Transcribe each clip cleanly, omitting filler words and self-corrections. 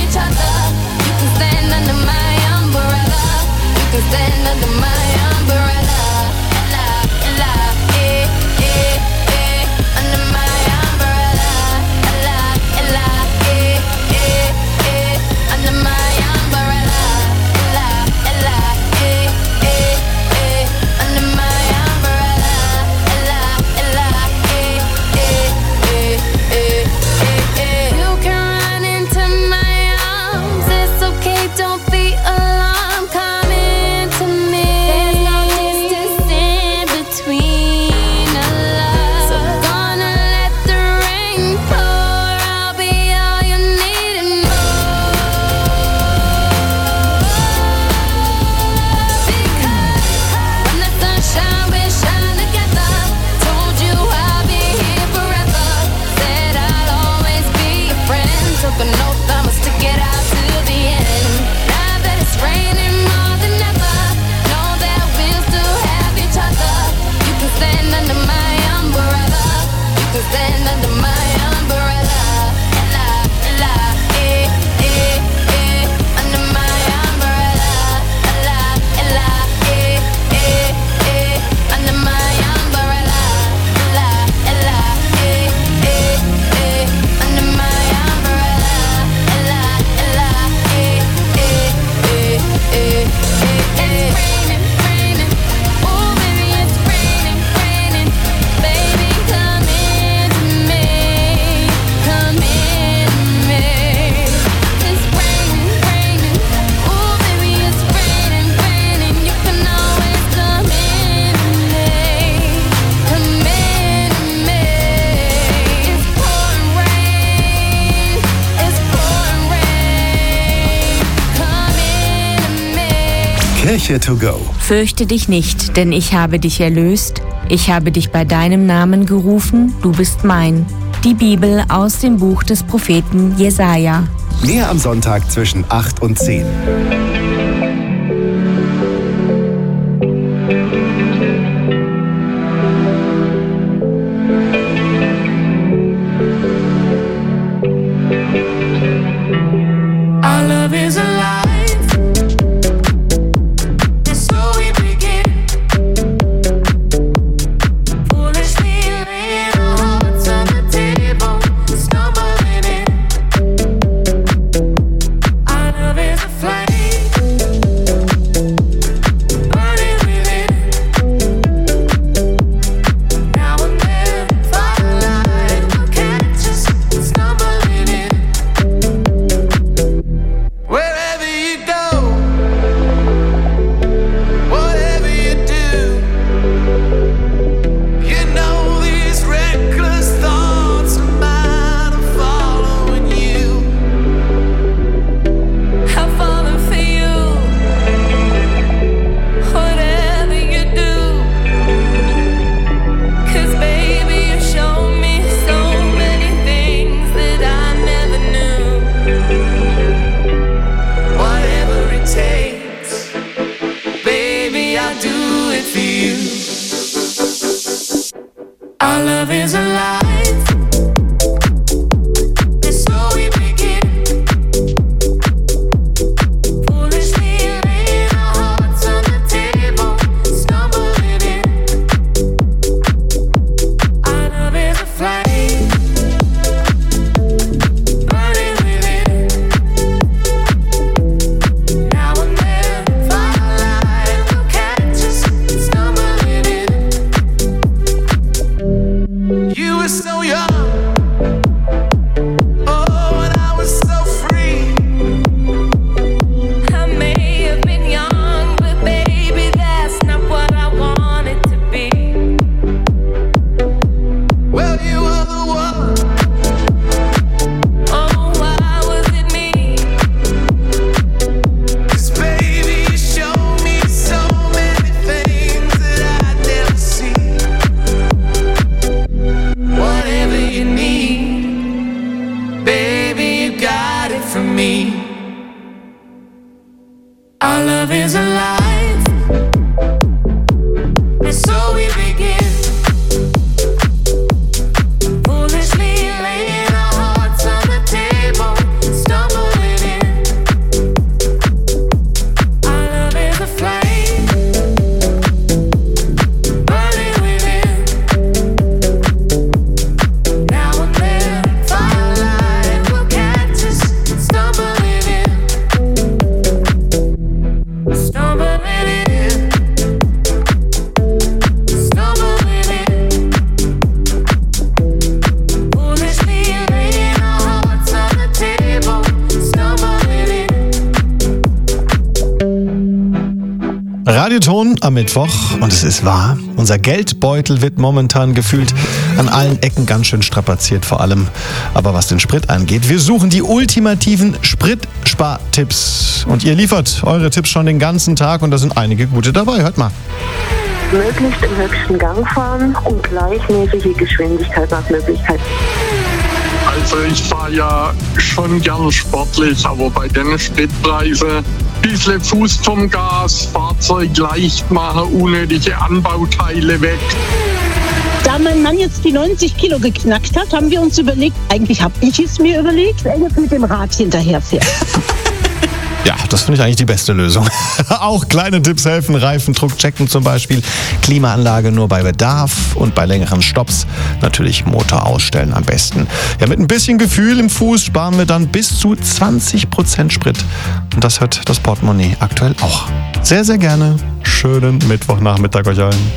each other. You can stand under my umbrella. You can stand under my umbrella. Ella, ella, under my umbrella. Ella, ella, under my umbrella. Ella, ella, under my umbrella. Ella, ella, you can run into my arms. It's okay, don't be alarmed. Come into me. There's no distance in between us. So gonna let the rain pour. I'll be all you need and more. Because when the sun shines, we shine together. Told you I'll be here forever. Said I'll always be your friend. Took an oath, I'ma stick it out to the end. Now that it's raining more than ever, know that we'll still have each other. You can stand under my umbrella. You can stand under my umbrella. Ella, ella, under my umbrella. Ella, ella, under my umbrella. Ella, ella, under my umbrella. Ella, ella, it's raining, raining. Oh, baby, it's raining, raining. Baby, come into me. Come into me. It's raining, raining. Oh, baby, it's raining, raining. You can always come into me. Come into me. It's pouring rain. It's pouring rain. Come into me. Kirche to go. Fürchte dich nicht, denn ich habe dich erlöst. Ich habe dich bei deinem Namen gerufen, du bist mein. Die Bibel aus dem Buch des Propheten Jesaja. Mehr am Sonntag zwischen 8 und 10. Our love is alive. And so we begin. Foolishly laying our hearts on the table, stumbling in. Our love is a flame, burning within. Now and then, firelight will catch us stumbling in. Wherever you go, whatever you do, you know these reckless thoughts of mine are following you. I'm falling for you. Whatever you do, 'cause baby, you show me so many things that I never knew. Whatever it takes, baby, I'll do it for you. Our love is alive, and so we begin. Foolishly laying our hearts on the table, stumbling in. Our love is a flame, burning within. Now and then, firelight will catch us stumbling in. You were so young, oh, and I was so free. I may have been young, but baby, that's not what I wanted to be. Well, you were the one. Oh, why was it me? 'Cause baby, you showed me so many things that I'd never see. Whatever you need, baby, you got it from me. Our love is alive, and so we begin. Foolishly laying our hearts on the table, stumbling in. Radioton am Mittwoch und es ist wahr, unser Geldbeutel wird momentan gefühlt an allen Ecken ganz schön strapaziert, vor allem aber was den Sprit angeht. Wir suchen die ultimativen Spritspartipps und ihr liefert eure Tipps schon den ganzen Tag und da sind einige gute dabei. Hört mal. Möglichst im höchsten Gang fahren und gleichmäßige Geschwindigkeit nach Möglichkeit. Also ich fahre ja schon gern sportlich, aber bei den Spritpreisen ein bisschen Fuß vom Gas, Fahrzeug leicht machen, unnötige Anbauteile weg. Da mein Mann jetzt die 90 Kilo geknackt hat, haben wir uns überlegt, eigentlich habe ich es mir überlegt, er jetzt mit dem Rad hinterherfährt. Ja, das finde ich eigentlich die beste Lösung. Auch kleine Tipps helfen, Reifendruck checken zum Beispiel, Klimaanlage nur bei Bedarf und bei längeren Stopps natürlich Motor ausstellen am besten. Ja, mit ein bisschen Gefühl im Fuß sparen wir dann bis zu 20% Sprit. Und das hört das Portemonnaie aktuell auch. Sehr, sehr gerne. Schönen Mittwochnachmittag euch allen.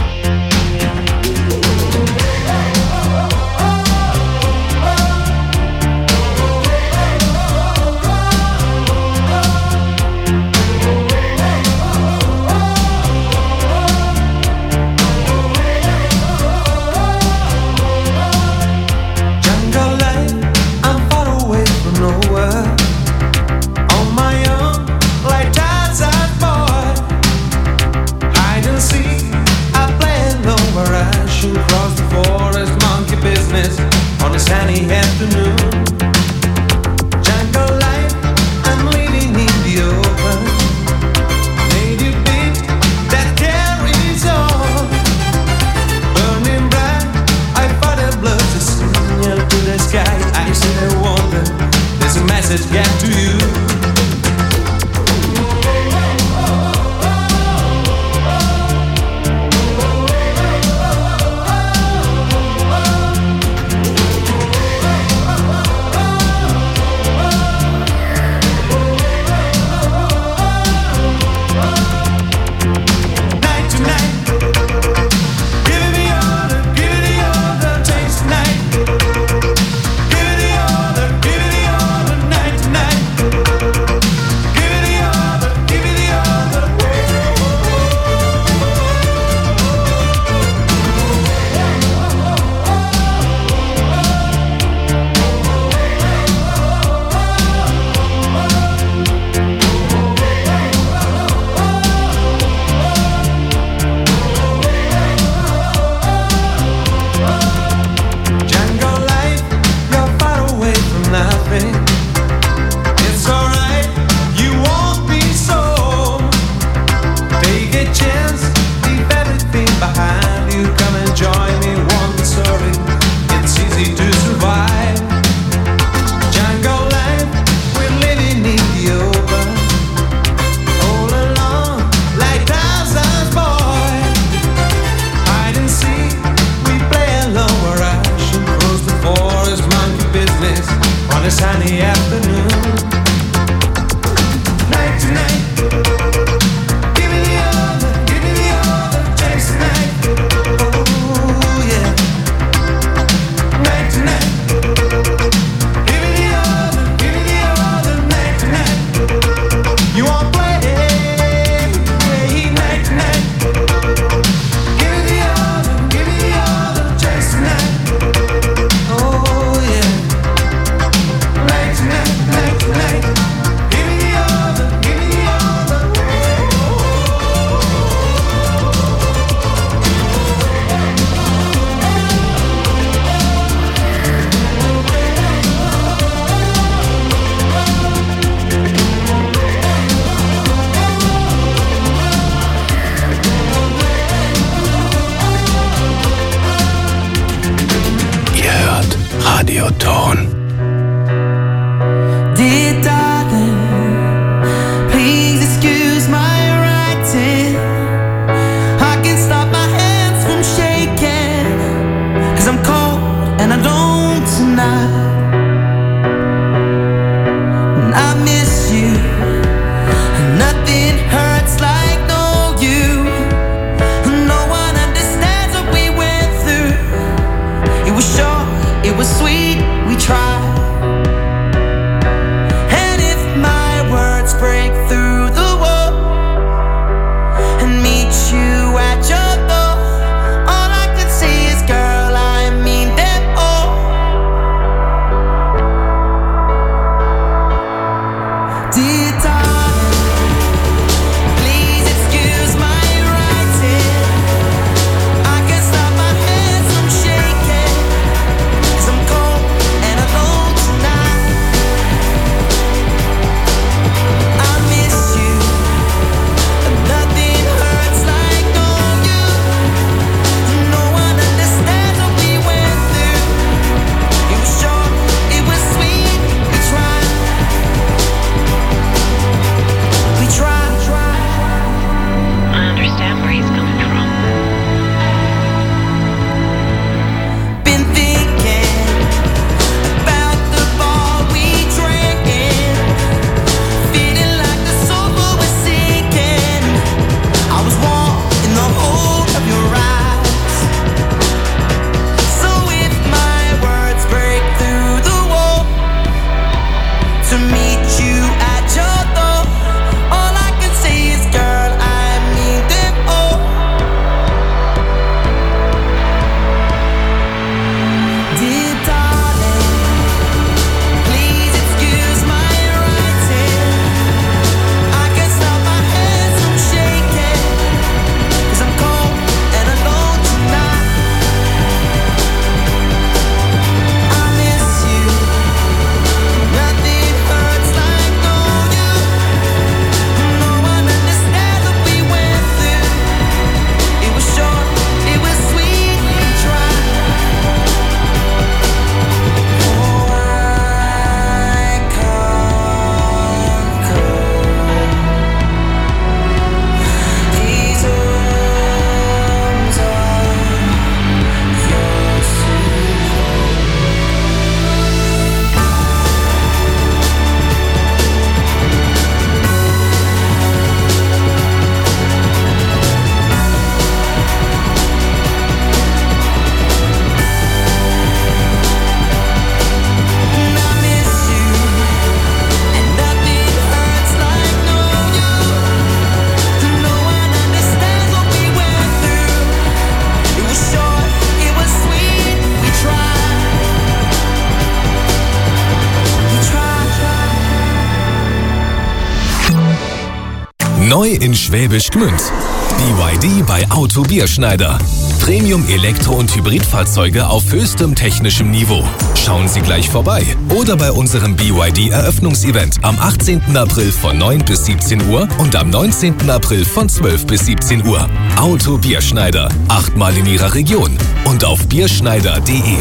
Radioton. Dear darling, please excuse my writing. I can't stop my hands from shaking, 'cause I'm cold and I don't tonight. And I miss you, nothing hurts like no you. No one understands what we went through. It was short, it was sweet, we tried. And if my words break through the wall, Neu in Schwäbisch Gmünd. BYD bei Auto Bierschneider. Premium Elektro- und Hybridfahrzeuge auf höchstem technischem Niveau. Schauen Sie gleich vorbei oder bei unserem BYD-Eröffnungsevent am 18. April von 9 bis 17 Uhr und am 19. April von 12 bis 17 Uhr. Auto Bierschneider. 8-mal in Ihrer Region und auf bierschneider.de.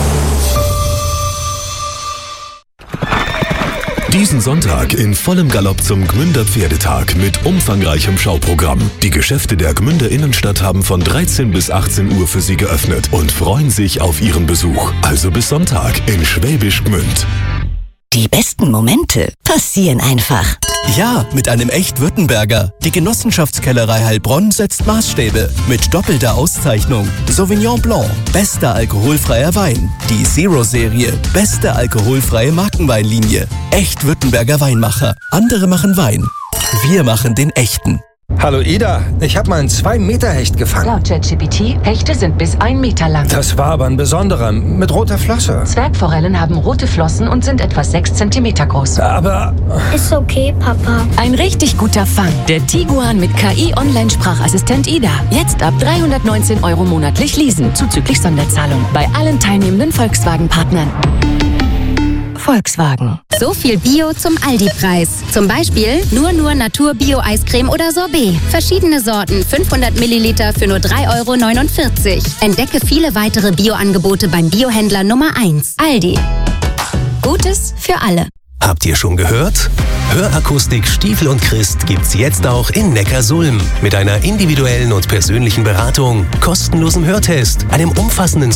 Diesen Sonntag in vollem Galopp zum Gmünder Pferdetag mit umfangreichem Schauprogramm. Die Geschäfte der Gmünder Innenstadt haben von 13 bis 18 Uhr für Sie geöffnet und freuen sich auf Ihren Besuch. Also bis Sonntag in Schwäbisch Gmünd. Die besten Momente passieren einfach. Ja, mit einem echt Württemberger. Die Genossenschaftskellerei Heilbronn setzt Maßstäbe mit doppelter Auszeichnung. Sauvignon Blanc, bester alkoholfreier Wein. Die Zero-Serie, beste alkoholfreie Markenweinlinie. Echt Württemberger Weinmacher. Andere machen Wein. Wir machen den echten. Hallo Ida, ich habe mal einen 2-Meter-Hecht gefangen. Laut ChatGPT, Hechte sind bis 1 Meter lang. Das war aber ein besonderer, mit roter Flosse. Zwergforellen haben rote Flossen und sind etwa 6 Zentimeter groß. Aber... Ist okay, Papa. Ein richtig guter Fang. Der Tiguan mit KI-Online-Sprachassistent Ida. Jetzt ab 319 € monatlich leasen, zuzüglich Sonderzahlung. Bei allen teilnehmenden Volkswagen-Partnern. Volkswagen. So viel Bio zum Aldi-Preis. Zum Beispiel nur Natur-Bio-Eiscreme oder Sorbet. Verschiedene Sorten, 500 Milliliter für nur 3,49 €. Entdecke viele weitere Bio-Angebote beim Biohändler Nummer 1. Aldi. Gutes für alle. Habt ihr schon gehört? Hörakustik Stiefel und Christ gibt's jetzt auch in Neckarsulm. Mit einer individuellen und persönlichen Beratung, kostenlosem Hörtest, einem umfassenden